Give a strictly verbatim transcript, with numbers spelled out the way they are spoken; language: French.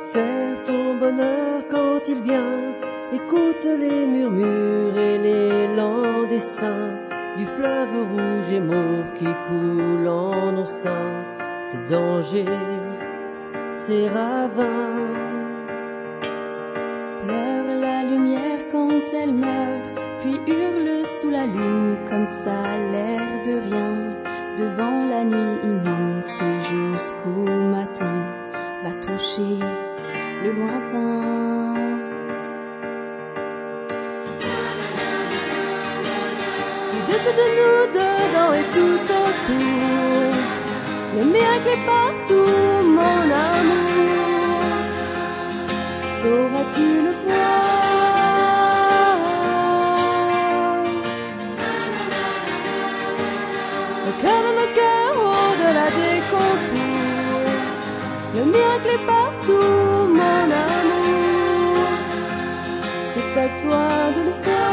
Serre ton bonheur quand il vient, écoute les murmures et l'élan des seins du fleuve rouge et mauve qui coule en nos seins. Ces dangers, ces ravins. Pleure la lumière quand elle meurt, puis hurle sous la lune comme ça a l'air de rien. Devant la nuit immense et jusqu'au matin, va toucher le lointain. Au-dessus de nous, dedans et tout autour, le miracle est partout, mon amour. Sauras-tu le voir? Au cœur de nos cœurs, au-delà des contours, le miracle est partout, mon amour. C'est à toi de le faire.